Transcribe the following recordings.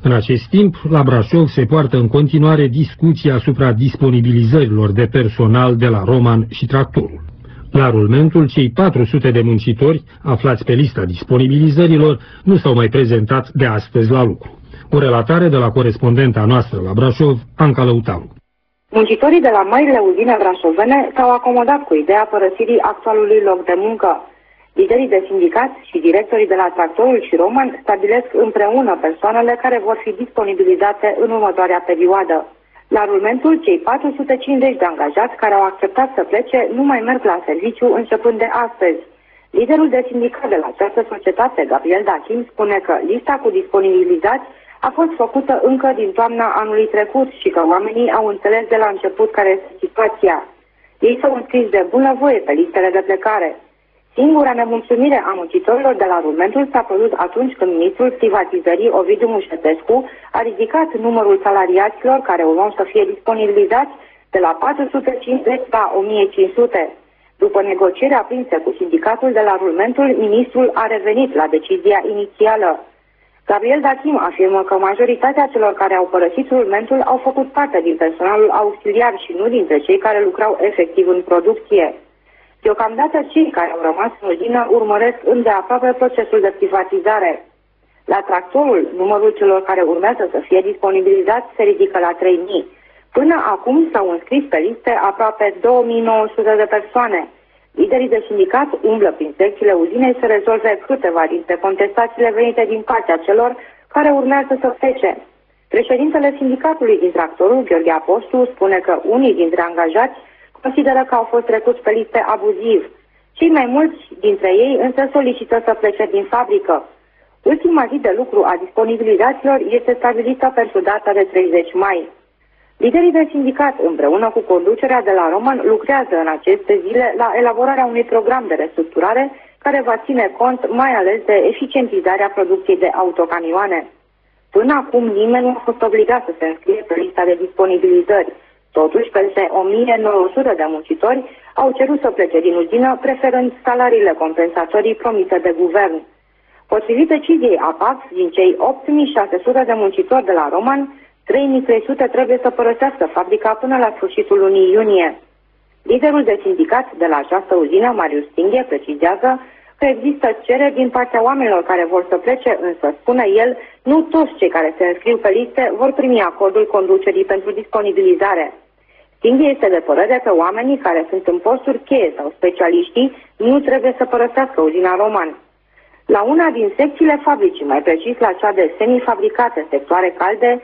În acest timp, la Brașov se poartă în continuare discuția asupra disponibilizărilor de personal de la Roman și Tractorul. La rulmentul, cei 400 de muncitori aflați pe lista disponibilizărilor nu s-au mai prezentat de astăzi la lucru. O relatare de la corespondenta noastră la Brașov, Anca Lăutaru. Muncitorii de la marile uzine brașovene s-au acomodat cu ideea părăsirii actualului loc de muncă. Liderii de sindicat și directorii de la Tractorul și Roman stabilesc împreună persoanele care vor fi disponibilizate în următoarea perioadă. La rulmentul, cei 450 de angajați care au acceptat să plece nu mai merg la serviciu începând de astăzi. Liderul de sindicat de la această societate, Gabriel Dachim, spune că lista cu disponibilizați a fost făcută încă din toamna anului trecut și că oamenii au înțeles de la început care este situația. Ei s-au înscris de bunăvoie pe listele de plecare. Singura nemulțumire a muncitorilor de la rulmentul s-a produs atunci când ministrul privatizării, Ovidiu Mușetescu, a ridicat numărul salariaților care urmau să fie disponibilizați de la 450 la 1500. După negocieri aprinse cu sindicatul de la rulmentul, ministrul a revenit la decizia inițială. Gabriel Dachim afirmă că majoritatea celor care au părăsit rulmentul au făcut parte din personalul auxiliar și nu dintre cei care lucrau efectiv în producție. Deocamdată, cei care au rămas în uzină urmăresc îndeaproape procesul de privatizare. La Tractorul, numărul celor care urmează să fie disponibilizați se ridică la 3000. Până acum s-au înscris pe liste aproape 2900 de persoane. Liderii de sindicat umblă prin secțiile uzinei să rezolve câteva dintre contestațiile venite din partea celor care urmează să plece. Președintele sindicatului din Tractorul, Gheorghe Apostu, spune că unii dintre angajați consideră că au fost trecuți pe liste abuziv. Cei mai mulți dintre ei însă solicită să plece din fabrică. Ultima zi de lucru a disponibilizaților este stabilită pentru data de 30 mai. Liderii de sindicat, împreună cu conducerea de la Roman, lucrează în aceste zile la elaborarea unui program de restructurare care va ține cont mai ales de eficientizarea producției de autocamioane. Până acum nimeni nu a fost obligat să se înscrie pe lista de disponibilizări. Totuși, peste 1900 de muncitori au cerut să plece din uzină, preferând salariile compensatorii promise de guvern. Potrivit deciziei APAX, din cei 8600 de muncitori de la Roman, 3300 trebuie să părăsească fabrica până la sfârșitul lunii iunie. Liderul de sindicat de la această uzină, Marius Stinghe, precizează că există cereri din partea oamenilor care vor să plece, însă, spune el, nu toți cei care se înscriu pe liste vor primi acordul conducerii pentru disponibilizare. Stinghe este de părere că oamenii care sunt în posturi cheie sau specialiștii nu trebuie să părăsească uzina Roman. La una din secțiile fabricii, mai precis la cea de semifabricate sectoare calde,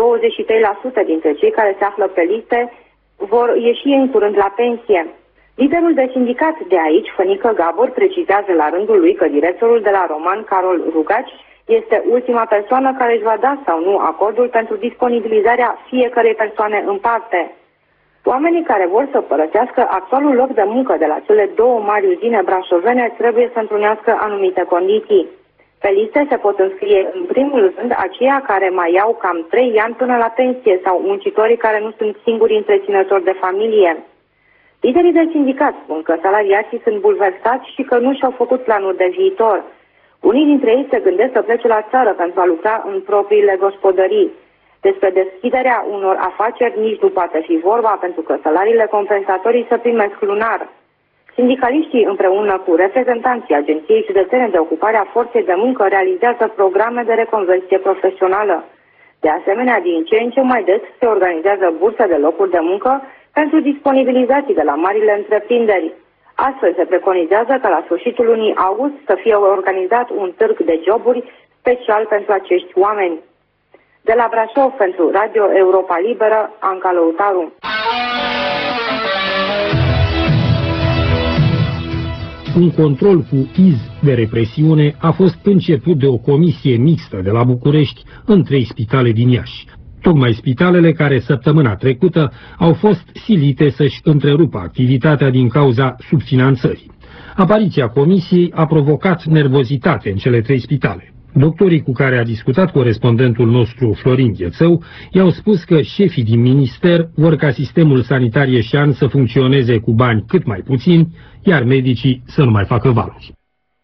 23% dintre cei care se află pe liste vor ieși în curând la pensie. Liderul de sindicat de aici, Fănică Gabor, precizează la rândul lui că directorul de la Roman, Carol Rugaci, este ultima persoană care își va da sau nu acordul pentru disponibilizarea fiecărei persoane în parte. Oamenii care vor să părăsească actualul loc de muncă de la cele două mari uzine brașovene trebuie să întrunească anumite condiții. Pe liste se pot înscrie în primul rând aceia care mai iau cam 3 ani până la pensie sau muncitorii care nu sunt singuri întreținători de familie. Liderii de sindicat spun că salariații sunt bulversați și că nu și-au făcut planuri de viitor. Unii dintre ei se gândesc să plece la țară pentru a lucra în propriile gospodării. Despre deschiderea unor afaceri nici nu poate fi vorba pentru că salariile compensatorii se primesc lunar. Sindicaliștii împreună cu reprezentanții Agenției Județene de Ocupare a Forței de Muncă realizează programe de reconversie profesională. De asemenea, din ce în ce mai des se organizează burse de locuri de muncă pentru disponibilizații de la marile întreprinderi. Astfel se preconizează că la sfârșitul lunii august să fie organizat un târg de joburi special pentru acești oameni. De la Brașov, pentru Radio Europa Liberă, Anca Lăutaru. Un control cu iz de represiune a fost început de o comisie mixtă de la București în 3 spitale din Iași. Tocmai spitalele care săptămâna trecută au fost silite să-și întrerupă activitatea din cauza subfinanțării. Apariția comisiei a provocat nervozitate în cele 3 spitale. Doctorii cu care a discutat corespondentul nostru Florin Ghețău i-au spus că șefii din minister vor ca sistemul sanitar ieșean să funcționeze cu bani cât mai puțini, iar medicii să nu mai facă valuri.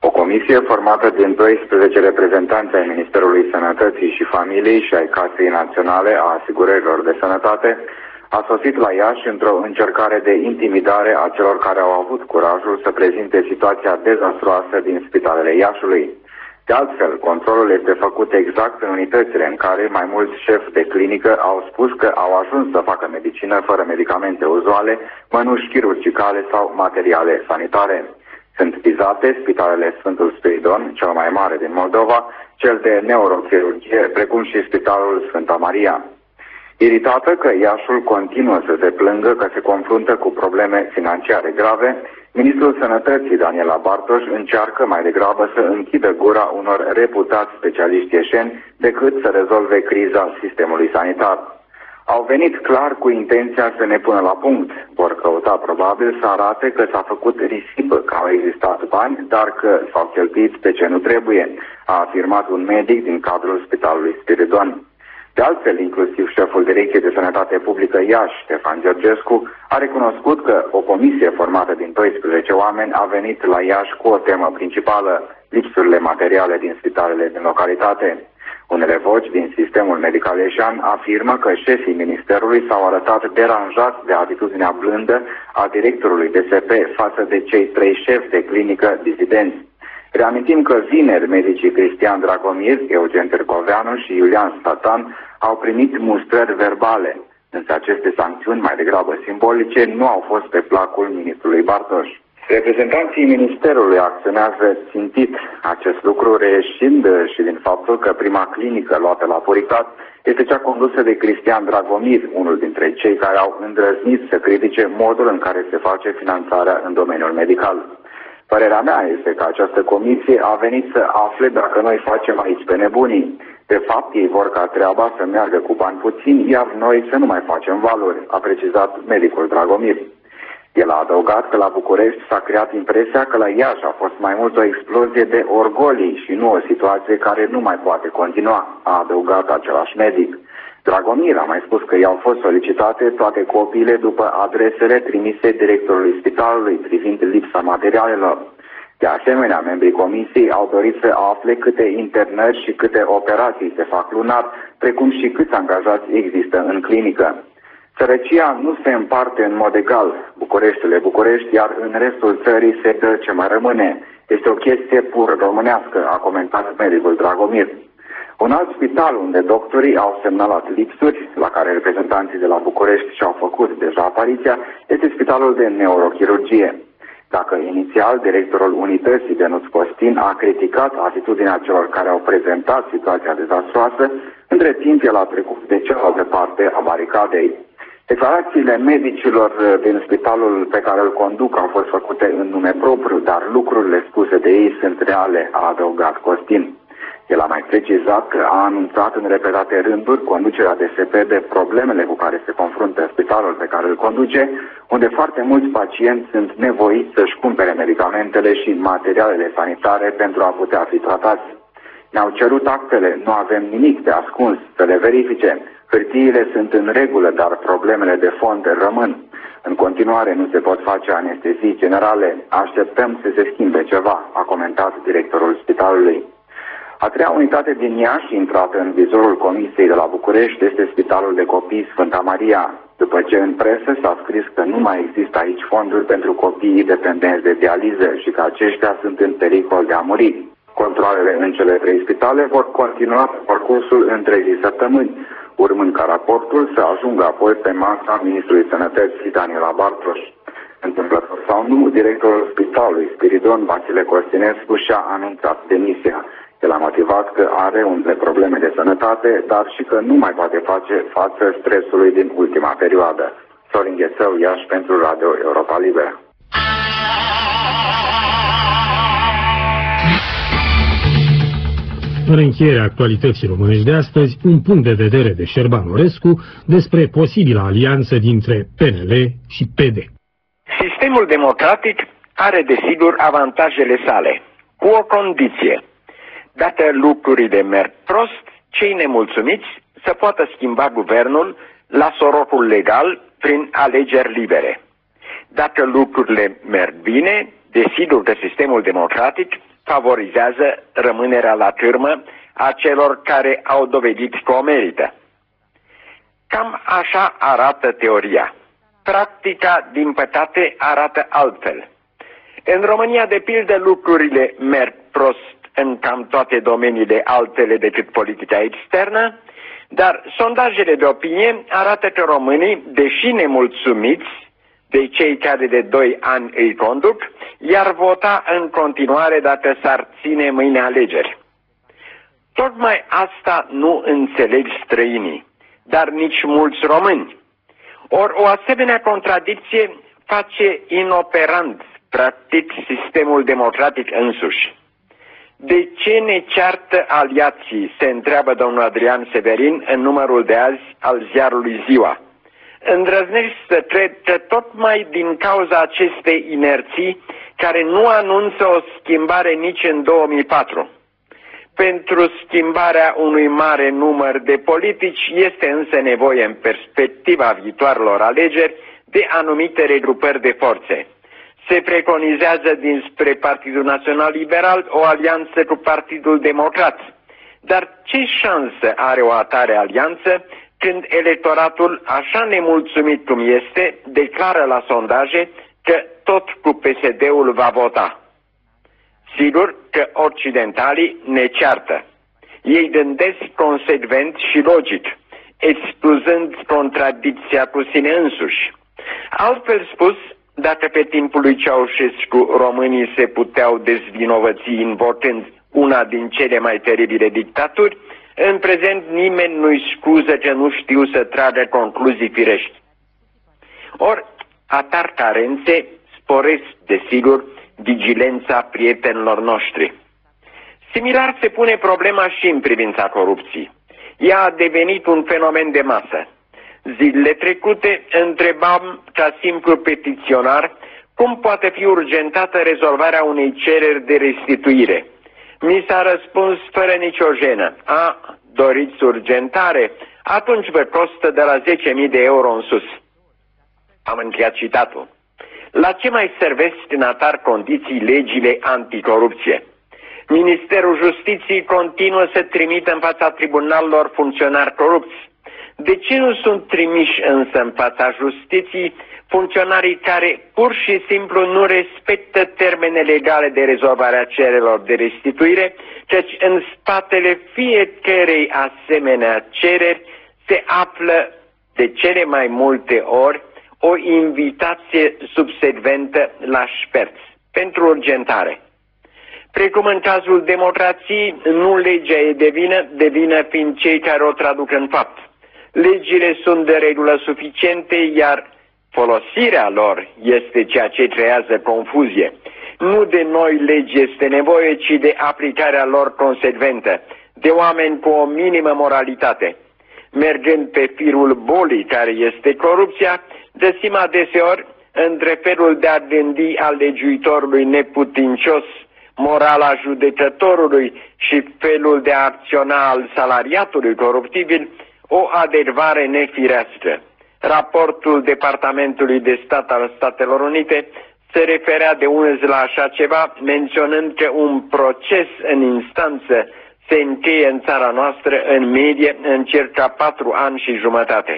O comisie formată din 12 reprezentanți ai Ministerului Sănătății și Familiei și ai Casei Naționale a Asigurărilor de Sănătate a sosit la Iași într-o încercare de intimidare a celor care au avut curajul să prezinte situația dezastruoasă din spitalele Iașului. De altfel, controlul este făcut exact în unitățile în care mai mulți șefi de clinică au spus că au ajuns să facă medicină fără medicamente uzuale, mănuși chirurgicale sau materiale sanitare. Sunt vizate spitalele Sfântul Spiridon, cel mai mare din Moldova, cel de neurochirurgie, precum și Spitalul Sfânta Maria. Iritată că Iașul continuă să se plângă că se confruntă cu probleme financiare grave, Ministrul Sănătății, Daniela Bartoș, încearcă mai degrabă să închidă gura unor reputați specialiști ieșeni decât să rezolve criza sistemului sanitar. Au venit clar cu intenția să ne pună la punct. Vor căuta probabil să arate că s-a făcut risipă, că au existat bani, dar că s-au cheltuit pe ce nu trebuie, a afirmat un medic din cadrul Spitalului Spiridon. De altfel, inclusiv șeful Direcției de Sănătate Publică Iași, Ștefan Georgescu, a recunoscut că o comisie formată din 12 oameni a venit la Iași cu o temă principală, lipsurile materiale din spitalele din localitate. Unele voci din sistemul medical ieșean afirmă că șefii ministerului s-au arătat deranjați de atitudinea blândă a directorului DSP față de cei 3 șefi de clinică dizidenți. Reamintim că vineri medicii Cristian Dragomir, Eugen Târgoveanu și Iulian Statan au primit mustrări verbale, însă aceste sancțiuni, mai degrabă simbolice, nu au fost pe placul ministrului Bartoș. Reprezentanții ministerului acționează țintit, acest lucru reieșind și din faptul că prima clinică luată la Puricat este cea condusă de Cristian Dragomir, unul dintre cei care au îndrăznit să critique modul în care se face finanțarea în domeniul medical. Părerea mea este că această comisie a venit să afle dacă noi facem aici pe nebunii. De fapt, ei vor ca treaba să meargă cu bani puțini, iar noi să nu mai facem valori, a precizat medicul Dragomir. El a adăugat că la București s-a creat impresia că la Iași a fost mai mult o explozie de orgolii și nu o situație care nu mai poate continua, a adăugat același medic. Dragomir a mai spus că i-au fost solicitate toate copiile după adresele trimise directorului spitalului privind lipsa materialelor. De asemenea, membrii comisiei au dorit să afle câte internări și câte operații se fac lunar, precum și câți angajați există în clinică. Sărăcia nu se împarte în mod egal, București, iar în restul țării se dă ce mai rămâne. Este o chestie pur românească, a comentat medicul Dragomir. Un alt spital unde doctorii au semnalat lipsuri, la care reprezentanții de la București și-au făcut deja apariția, este Spitalul de Neurochirurgie. Dacă inițial directorul unității Denuț Costin a criticat atitudinea celor care au prezentat situația dezastruoasă, între timp el a trecut de cealaltă parte a baricadei. Declarațiile medicilor din spitalul pe care îl conduc au fost făcute în nume propriu, dar lucrurile spuse de ei sunt reale, a adăugat Costin. El a mai precizat că a anunțat în repetate rânduri conducerea DSP de problemele cu care se confruntă spitalul pe care îl conduce, unde foarte mulți pacienți sunt nevoiți să-și cumpere medicamentele și materialele sanitare pentru a putea fi tratați. Ne-au cerut actele, nu avem nimic de ascuns, să le verifice. Hârtiile sunt în regulă, dar problemele de fond rămân. În continuare nu se pot face anestezii generale. Așteptăm să se schimbe ceva, a comentat directorul spitalului. A treia unitate din Iași, intrată în vizorul comisiei de la București, este Spitalul de Copii Sfânta Maria. După ce în presă s-a scris că nu mai există aici fonduri pentru copiii dependenți de dializă și că aceștia sunt în pericol de a muri. Controalele în cele 3 spitale vor continua pe parcursul întregii săptămâni, urmând ca raportul să ajungă apoi pe masa Ministrului Sănătății Daniela Bartoș. Întâmplător sau nu, directorul Spitalului Spiridon, Vasile Costinescu, și-a anunțat demisia. El a motivat că are unele probleme de sănătate, dar și că nu mai poate face față stresului din ultima perioadă. Sorin Ghețău, Iași, pentru Radio Europa Liberă. În încheierea actualității românești de astăzi, un punct de vedere de Șerban Orescu despre posibila alianță dintre PNL și PD. Sistemul democratic are desigur avantajele sale, cu o condiție. Dacă lucrurile merg prost, cei nemulțumiți să poată schimba guvernul la sorocul legal prin alegeri libere. Dacă lucrurile merg bine, desigur că sistemul democratic favorizează rămânerea la târmă a celor care au dovedit că o merită. Cam așa arată teoria. Practica, din păcate, arată altfel. În România, de pildă, lucrurile merg prost în cam toate domeniile altele decât politica externă, dar sondajele de opinie arată că românii, deși nemulțumiți de cei care de 2 ani îi conduc, i-ar vota în continuare dacă s-ar ține mâine alegeri. Tocmai asta nu înțeleg străinii, dar nici mulți români. Ori o asemenea contradicție face inoperant, practic, sistemul democratic însuși. De ce ne ceartă aliații, se întreabă domnul Adrian Severin în numărul de azi al ziarului Ziua. Îndrăznesc să cred că tocmai din cauza acestei inerții, care nu anunță o schimbare nici în 2004. Pentru schimbarea unui mare număr de politici este însă nevoie în perspectiva viitoarelor alegeri de anumite regrupări de forțe. Se preconizează dinspre Partidul Național Liberal o alianță cu Partidul Democrat. Dar ce șansă are o atare alianță când electoratul, așa nemulțumit cum este, declară la sondaje că tot cu PSD-ul va vota? Sigur că occidentalii ne ceartă. Ei gândesc consecvent și logic, excluzând contradicția cu sine însuși. Altfel spus, dacă pe timpul lui Ceaușescu românii se puteau dezvinovăți invocând una din cele mai teribile dictaturi, în prezent nimeni nu-i scuză că nu știu să tragă concluzii firești. Ori, atari carențe sporesc, desigur, vigilența prietenilor noștri. Similar se pune problema și în privința corupției. Ea a devenit un fenomen de masă. Zilele trecute întrebam ca simplu petiționar cum poate fi urgentată rezolvarea unei cereri de restituire. Mi s-a răspuns fără nicio jenă: doriți urgentare? Atunci vă costă de la 10.000 de euro în sus. Am încheiat citatul. La ce mai servesc în atar condiții legile anticorupție? Ministerul Justiției continuă să trimită în fața tribunalelor funcționari corupți. De ce nu sunt trimiși însă în fața justiției funcționarii care pur și simplu nu respectă termene legale de rezolvare a cererilor de restituire, căci în spatele fiecărei asemenea cereri se află de cele mai multe ori o invitație subsecventă la șperți pentru urgentare. Precum în cazul democrației, nu legea e de vină fiind cei care o traduc în fapt. Legile sunt de regulă suficiente, iar folosirea lor este ceea ce creează confuzie. Nu de noi legi este nevoie, ci de aplicarea lor consecventă, de oameni cu o minimă moralitate. Mergând pe firul bolii care este corupția, găsim adeseori între felul de a gândi al legiuitorului neputincios, morala judecătorului și felul de a acționa al salariatului coruptibil, o adecvare nefirească. Raportul Departamentului de Stat al Statelor Unite se referea de unăzi la așa ceva, menționând că un proces în instanță se încheie în țara noastră în medie în circa 4 ani și jumătate.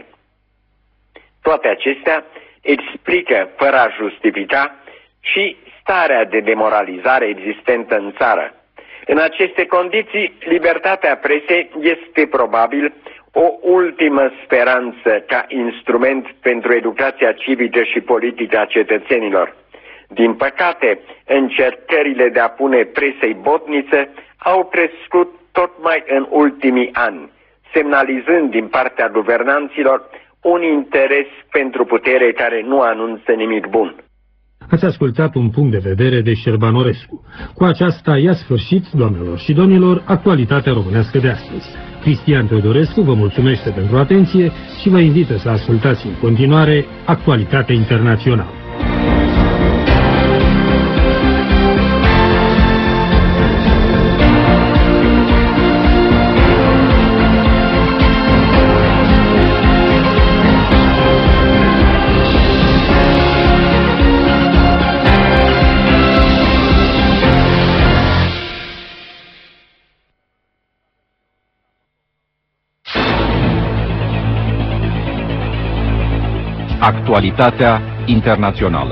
Toate acestea explică, fără a justifica, și starea de demoralizare existentă în țară. În aceste condiții, libertatea presei este probabil o ultimă speranță ca instrument pentru educația civică și politică a cetățenilor. Din păcate, încercările de a pune presei botniță au crescut tocmai în ultimii ani, semnalizând din partea guvernanților un interes pentru putere care nu anunță nimic bun. Ați ascultat un punct de vedere de Șerbanorescu. Cu aceasta i-a sfârșit, doamnelor și domnilor, actualitatea românească de astăzi. Cristian Teodorescu vă mulțumește pentru atenție și vă invită să ascultați în continuare Actualitatea Internațională. Actualitatea internațională.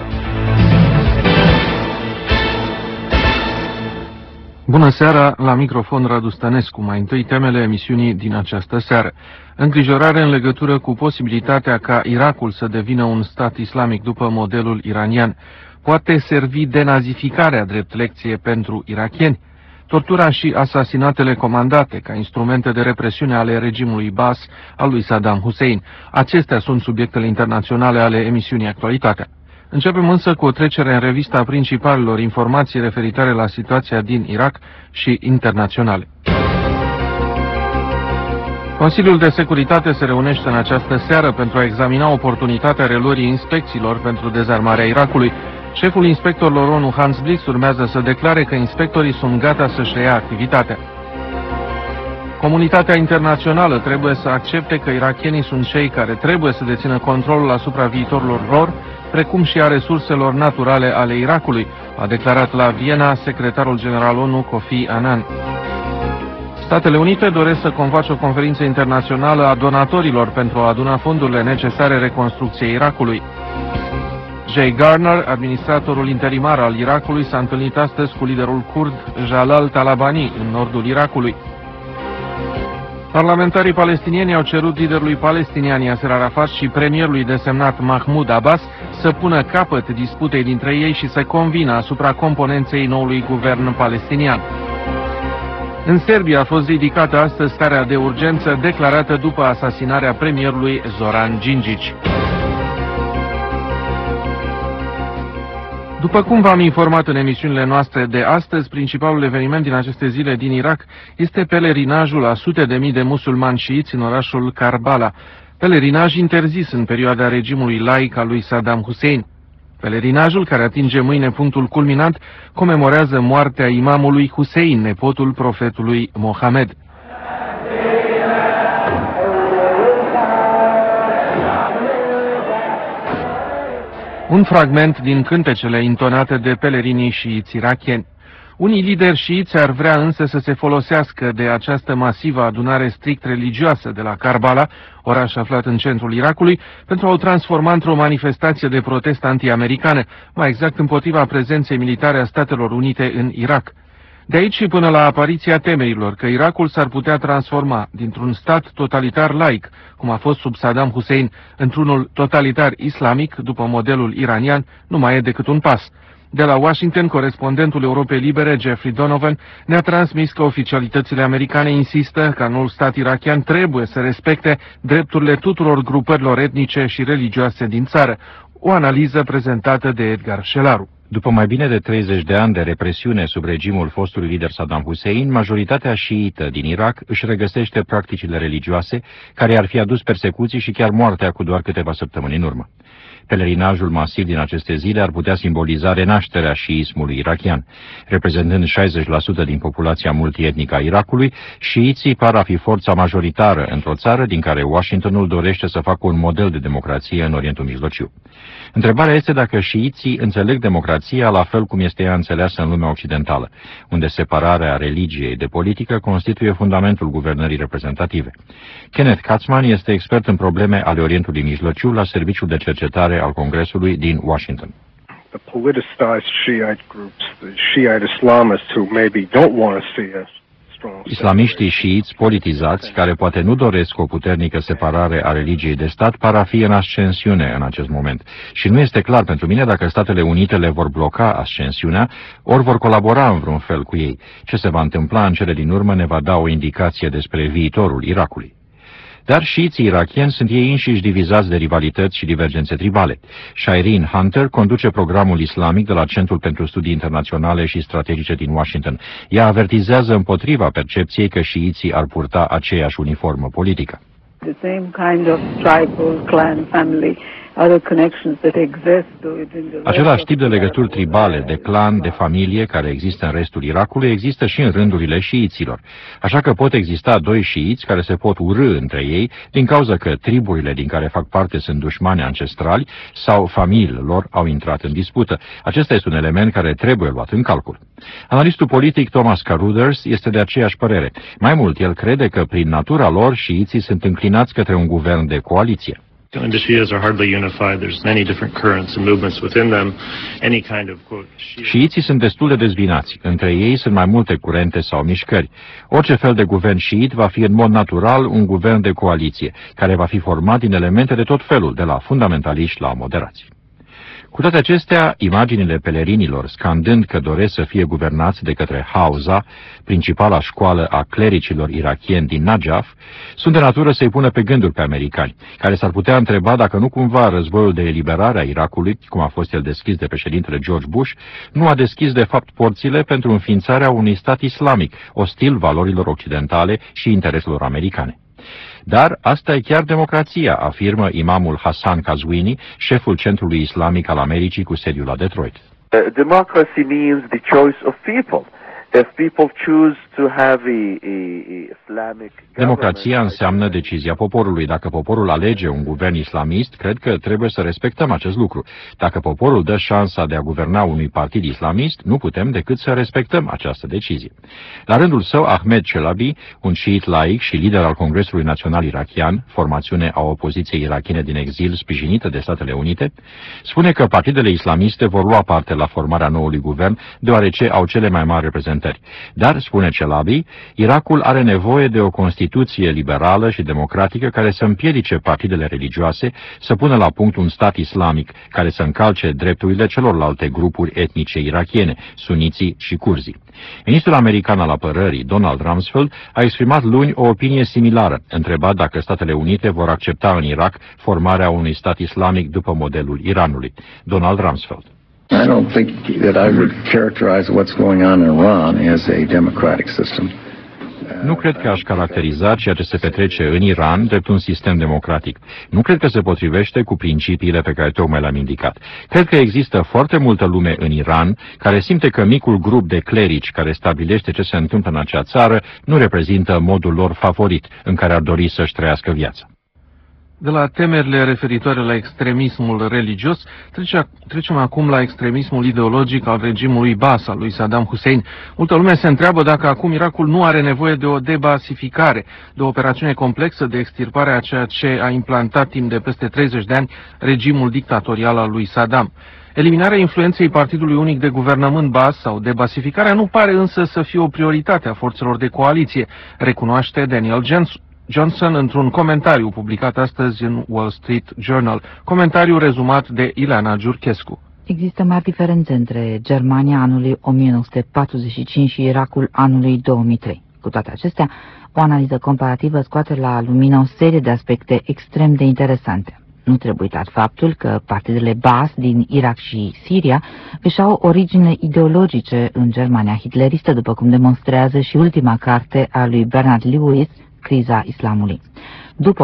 Bună seara, la microfon Radu Stănescu. Mai întâi temele emisiunii din această seară. Îngrijorare în legătură cu posibilitatea ca Irakul să devină un stat islamic după modelul iranian. Poate servi denazificarea drept lecție pentru irakieni? Tortura și asasinatele comandate ca instrumente de represiune ale regimului Baas al lui Saddam Hussein. Acestea sunt subiectele internaționale ale emisiunii Actualitatea. Începem însă cu o trecere în revista a principalelor informații referitoare la situația din Irak și internaționale. Consiliul de Securitate se reunește în această seară pentru a examina oportunitatea reluării inspecțiilor pentru dezarmarea Irakului. Șeful inspectorilor ONU, Hans Blix, urmează să declare că inspectorii sunt gata să-și reia activitatea. Comunitatea internațională trebuie să accepte că irakienii sunt cei care trebuie să dețină controlul asupra viitorilor lor, precum și a resurselor naturale ale Irakului, a declarat la Viena secretarul general ONU Kofi Annan. Statele Unite doresc să convoace o conferință internațională a donatorilor pentru a aduna fondurile necesare reconstrucției Irakului. Jay Garner, administratorul interimar al Irakului, s-a întâlnit astăzi cu liderul kurd Jalal Talabani în nordul Irakului. Parlamentarii palestinieni au cerut liderului palestinian Yasser Arafat și premierului desemnat Mahmoud Abbas să pună capăt disputei dintre ei și să convină asupra componenței noului guvern palestinian. În Serbia a fost ridicată astăzi starea de urgență declarată după asasinarea premierului Zoran Đinđić. După cum v-am informat în emisiunile noastre de astăzi, principalul eveniment din aceste zile din Irak este pelerinajul a sute de mii de musulmani șiiți în orașul Karbala, pelerinaj interzis în perioada regimului laic al lui Saddam Hussein. Pelerinajul, care atinge mâine punctul culminant, comemorează moartea imamului Hussein, nepotul profetului Mohamed. Un fragment din cântecele intonate de pelerinii șiiți irakieni. Unii lideri șiiți ar vrea însă să se folosească de această masivă adunare strict religioasă de la Karbala, oraș aflat în centrul Irakului, pentru a o transforma într-o manifestație de protest anti-americane, mai exact împotriva prezenței militare a Statelor Unite în Irak. De aici și până la apariția temerilor că Irakul s-ar putea transforma dintr-un stat totalitar laic, cum a fost sub Saddam Hussein, într-unul totalitar islamic, după modelul iranian, nu mai e decât un pas. De la Washington, corespondentul Europei Libere, Jeffrey Donovan, ne-a transmis că oficialitățile americane insistă că noul stat irakian trebuie să respecte drepturile tuturor grupărilor etnice și religioase din țară. O analiză prezentată de Edgar Șelaru. După mai bine de 30 de ani de represiune sub regimul fostului lider Saddam Hussein, majoritatea șiită din Irak își regăsește practicile religioase care ar fi adus persecuții și chiar moartea cu doar câteva săptămâni în urmă. Pelerinajul masiv din aceste zile ar putea simboliza renașterea șiismului irakian. Reprezentând 60% din populația multietnică a Irakului, șiiții par a fi forța majoritară într-o țară din care Washingtonul dorește să facă un model de democrație în Orientul Mijlociu. Întrebarea este dacă șiiții înțeleg democrația la fel cum este ea înțeleasă în lumea occidentală, unde separarea religiei de politică constituie fundamentul guvernării reprezentative. Kenneth Katzman este expert în probleme ale Orientului Mijlociu la Serviciul de Cercetare al Congresului din Washington. The politicized Shiite groups, the Shiite Islamists who maybe don't want to see us. Islamiștii șiiți politizați, care poate nu doresc o puternică separare a religiei de stat, par a fi în ascensiune în acest moment. Și nu este clar pentru mine dacă Statele Unite le vor bloca ascensiunea, ori vor colabora în vreun fel cu ei. Ce se va întâmpla în cele din urmă ne va da o indicație despre viitorul Irakului. Dar șiiții irakieni sunt ei înșiși divizați de rivalități și divergențe tribale. Shireen Hunter conduce programul islamic de la Centrul pentru Studii Internaționale și Strategice din Washington. Ea avertizează împotriva percepției că șiiții ar purta aceeași uniformă politică. The same kind of tribal clan family, other connections that exist within the Același tip de legături tribale, de clan, de familie, care există în restul Irakului, există și în rândurile șiiților. Așa că pot exista doi șiiți care se pot urî între ei din cauza că triburile din care fac parte sunt dușmani ancestrali sau familiile lor au intrat în dispută. Acesta este un element care trebuie luat în calcul. Analistul politic Thomas Carruthers este de aceeași părere. Mai mult, el crede că prin natura lor șiiții sunt înclinați către un guvern de coaliție. The Shias are hardly unified. There's many different currents and movements within them. Any kind of quote. Șiiții sunt destul de dezbinați. Între ei sunt mai multe curente sau mișcări. Orice fel de guvern șiit va fi în mod natural un guvern de coaliție, care va fi format din elemente de tot felul, de la fundamentaliști la moderați. Cu toate acestea, imaginile pelerinilor scandând că doresc să fie guvernați de către Hauza, principala școală a clericilor irakieni din Najaf, sunt de natură să-i pună pe gânduri pe americani, care s-ar putea întreba dacă nu cumva războiul de eliberare a Irakului, cum a fost el deschis de președintele George Bush, nu a deschis de fapt porțile pentru înființarea unui stat islamic, ostil valorilor occidentale și intereselor americane. Dar asta e chiar democrația, afirmă imamul Hassan Kazwini, șeful Centrului Islamic al Americii cu sediul la Detroit. Democracy means the choice of people. If people choose to have a Islamic Democrația înseamnă decizia poporului. Dacă poporul alege un guvern islamist, cred că trebuie să respectăm acest lucru. Dacă poporul dă șansa de a guverna unui partid islamist, nu putem decât să respectăm această decizie. La rândul său, Ahmed Chelabi, un șiit laic și lider al Congresului Național Irakian, formațiune a opoziției irakiene din exil sprijinită de Statele Unite, spune că partidele islamiste vor lua parte la formarea noului guvern, deoarece au cele mai mari reprezentări. Dar, spune Chelabi, Irakul are nevoie de o Constituție liberală și democratică care să împiedice partidele religioase să pună la punct un stat islamic care să încalce drepturile celorlalte grupuri etnice irakiene, suniții și curzii. Ministrul american al apărării, Donald Rumsfeld, a exprimat luni o opinie similară, întrebat dacă Statele Unite vor accepta în Irak formarea unui stat islamic după modelul Iranului. Donald Rumsfeld. I don't think that I would characterize what's going on in Iran as a democratic system. Nu cred că aș caracteriza ceea ce se petrece în Iran drept un sistem democratic. Nu cred că se potrivește cu principiile pe care tocmai le-am indicat. Cred că există foarte multă lume în Iran care simte că micul grup de clerici care stabilește ce se întâmplă în acea țară nu reprezintă modul lor favorit în care ar dori să-și trăiască viața. De la temerile referitoare la extremismul religios, trecem acum la extremismul ideologic al regimului Baas, al lui Saddam Hussein. Multă lume se întreabă dacă acum Irakul nu are nevoie de o debasificare, de o operațiune complexă de extirpare a ceea ce a implantat timp de peste 30 de ani regimul dictatorial al lui Saddam. Eliminarea influenței Partidului Unic de Guvernământ Baas sau debasificarea nu pare însă să fie o prioritate a forțelor de coaliție, recunoaște Daniel Johnson într-un comentariu publicat astăzi în Wall Street Journal, comentariu rezumat de Ileana Giurchescu. Există mari diferențe între Germania anului 1945 și Irakul anului 2003. Cu toate acestea, o analiză comparativă scoate la lumină o serie de aspecte extrem de interesante. Nu trebuie uitat faptul că partidele Baas din Irak și Siria își au origine ideologice în Germania hitleristă, după cum demonstrează și ultima carte a lui Bernard Lewis, Criza Islamului. După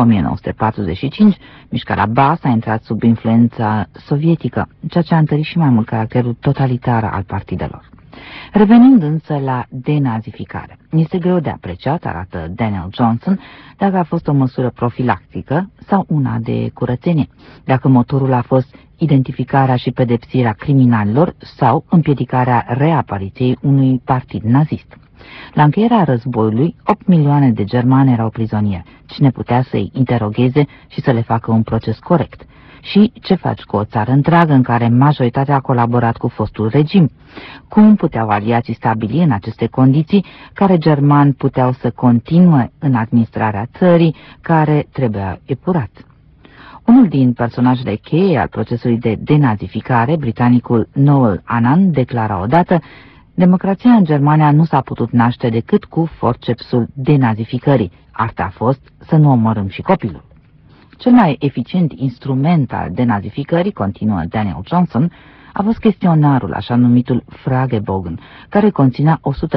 1945, mișcarea Baas a intrat sub influența sovietică, ceea ce a întărit și mai mult caracterul totalitar al partidelor. Revenind însă la denazificare, este greu de apreciat, arată Daniel Johnson, dacă a fost o măsură profilactică sau una de curățenie, dacă motorul a fost identificarea și pedepsirea criminalilor sau împiedicarea reapariției unui partid nazist. La încheierea războiului, 8 milioane de germani erau prizonieri. Cine putea să-i interogheze și să le facă un proces corect? Și ce faci cu o țară întreagă în care majoritatea a colaborat cu fostul regim? Cum puteau aliații stabili în aceste condiții care germani puteau să continue în administrarea țării care trebuia epurat? Unul din personajele cheie al procesului de denazificare, britanicul Noel Annan, declara odată: democrația în Germania nu s-a putut naște decât cu forcepsul denazificării. Asta a fost să nu omorâm și copilul. Cel mai eficient instrument al denazificării, continuă Daniel Johnson, a fost chestionarul, așa numitul Fragebogen, care conținea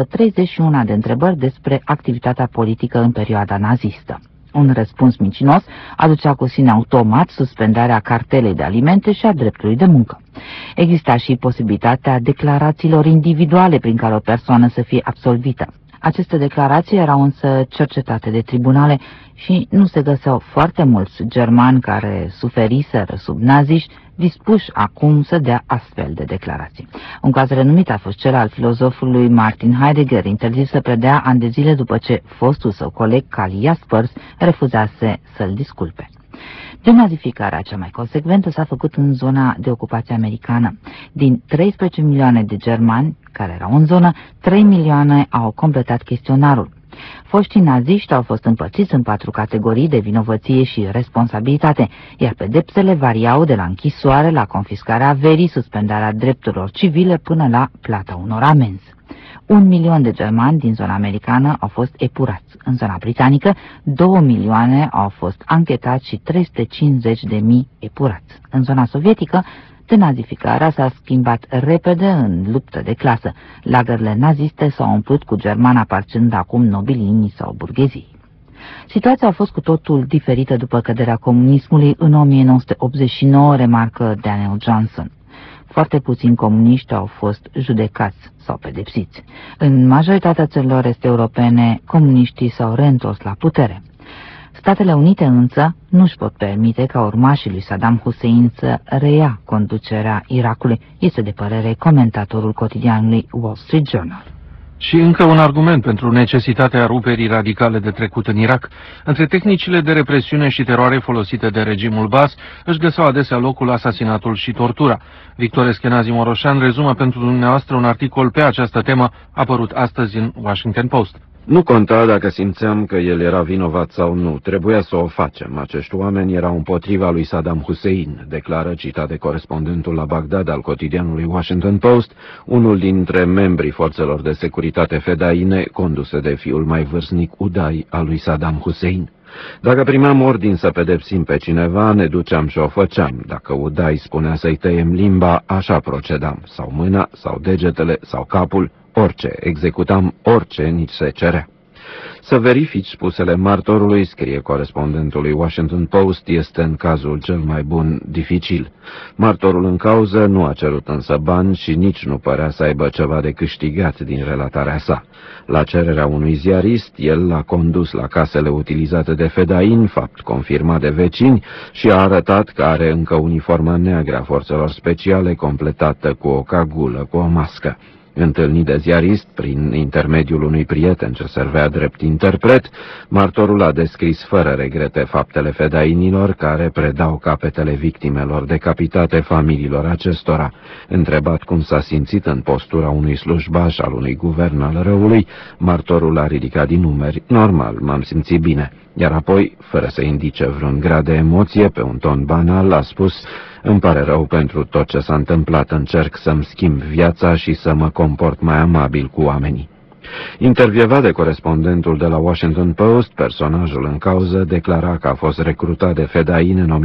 131 de întrebări despre activitatea politică în perioada nazistă. Un răspuns mincinos aducea cu sine automat suspendarea cartelei de alimente și a dreptului de muncă. Exista și posibilitatea declarațiilor individuale prin care o persoană să fie absolvită. Aceste declarații erau însă cercetate de tribunale și nu se găseau foarte mulți germani care suferiseră sub naziști dispuși acum să dea astfel de declarații. Un caz renumit a fost cel al filozofului Martin Heidegger, interzis să predea ani de zile după ce fostul său coleg Karl Jaspers refuzase să-l disculpe. Denazificarea cea mai consecventă s-a făcut în zona de ocupație americană. Din 13 milioane de germani care erau în zonă, 3 milioane au completat chestionarul. Foștii naziști au fost împărțiți în 4 categorii de vinovăție și responsabilitate, iar pedepsele variau de la închisoare la confiscarea averii, suspendarea drepturilor civile până la plata unor amenzi. 1 milion de germani din zona americană au fost epurați. În zona britanică, 2 milioane au fost anchetați și 350.000 epurați. În zona sovietică, denazificarea s-a schimbat repede în luptă de clasă. Lagările naziste s-au umplut cu germani aparținând acum nobilinii sau burghezii. Situația a fost cu totul diferită după căderea comunismului în 1989, remarcă Daniel Johnson. Foarte puțini comuniști au fost judecați sau pedepsiți. În majoritatea țărilor este europene, comuniștii s-au reîntors la putere. Statele Unite însă nu își pot permite ca urmașii lui Saddam Hussein să reia conducerea Irakului, este de părere comentatorul cotidianului Wall Street Journal. Și încă un argument pentru necesitatea ruperii radicale de trecut în Irak. Între tehnicile de represiune și teroare folosite de regimul Baas își găseau adesea locul asasinatul și tortura. Victor Eskenazi Moroșan rezumă pentru dumneavoastră un articol pe această temă apărut astăzi în Washington Post. Nu conta dacă simțeam că el era vinovat sau nu, trebuia să o facem. Acești oameni erau împotriva lui Saddam Hussein, declară, citat de corespondentul la Bagdad al cotidianului Washington Post, unul dintre membrii forțelor de securitate fedaine conduse de fiul mai vârstnic Uday al lui Saddam Hussein. Dacă primeam ordin să pedepsim pe cineva, ne duceam și o făceam. Dacă Uday spunea să-i tăiem limba, așa procedam, sau mâna, sau degetele, sau capul, orice, executam orice nici se cerea. Să verifici spusele martorului, scrie corespondentului Washington Post, este în cazul cel mai bun dificil. Martorul în cauză nu a cerut însă bani și nici nu părea să aibă ceva de câștigat din relatarea sa. La cererea unui ziarist, el l-a condus la casele utilizate de fedain, fapt confirmat de vecini, și a arătat că are încă uniforma neagră a forțelor speciale completată cu o cagulă, cu o mască. Întâlnit de ziarist prin intermediul unui prieten ce servea drept interpret, martorul a descris fără regrete faptele fedainilor care predau capetele victimelor decapitate familiilor acestora. Întrebat cum s-a simțit în postura unui slujbaș al unui guvern al răului, martorul a ridicat din numeri: normal, m-am simțit bine. Iar apoi, fără să indice vreun grad de emoție, pe un ton banal, a spus: îmi pare rău pentru tot ce s-a întâmplat, încerc să-mi schimb viața și să mă comport mai amabil cu oamenii. Intervievat de corespondentul de la Washington Post, personajul în cauză declara că a fost recrutat de fedain în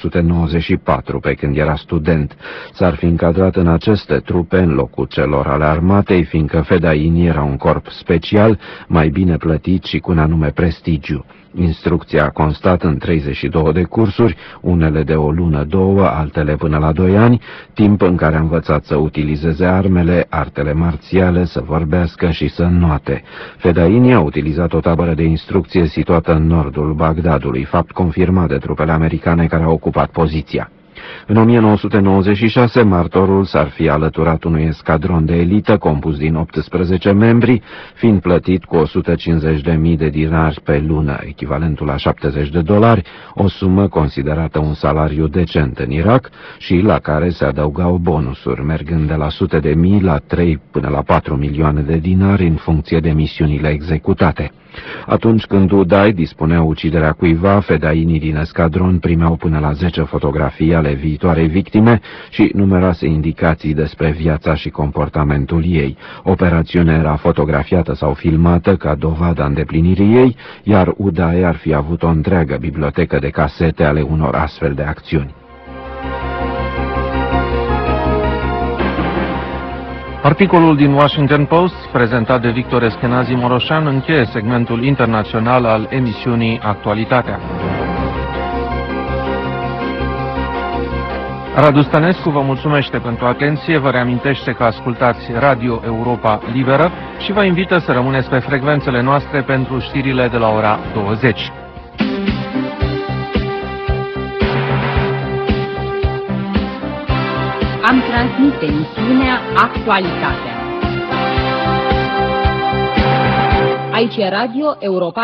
1994, pe când era student. S-ar fi încadrat în aceste trupe în locul celor ale armatei, fiindcă fedainii era un corp special, mai bine plătit și cu un anume prestigiu. Instrucția a constat în 32 de cursuri, unele de o lună, 2, altele până la 2 ani, timp în care a învățat să utilizeze armele, artele marțiale, să vorbească și să înnoate. Fedainii au utilizat o tabără de instrucție situată în nordul Bagdadului, fapt confirmat de trupele americane care au ocupat poziția. În 1996, martorul s-ar fi alăturat unui escadron de elită compus din 18 membri, fiind plătit cu 150.000 de dinari pe lună, echivalentul la $70, o sumă considerată un salariu decent în Irak și la care se adăugau bonusuri, mergând de la 100.000 la 3 până la 4 milioane de dinari în funcție de misiunile executate. Atunci când Uday dispunea uciderea cuiva, fedainii din escadron primeau până la 10 fotografii ale viitoarei victime și numeroase indicații despre viața și comportamentul ei. Operațiunea era fotografiată sau filmată ca dovada îndeplinirii ei, iar Uday ar fi avut o întreagă bibliotecă de casete ale unor astfel de acțiuni. Articolul din Washington Post, prezentat de Victor Eskenazi Moroșan, încheie segmentul internațional al emisiunii Actualitatea. Radu Stănescu vă mulțumește pentru atenție, vă reamintește că ascultați Radio Europa Liberă și vă invită să rămâneți pe frecvențele noastre pentru știrile de la ora 20. Am transmis emisiunea Actualitatea. Aici e Radio Europa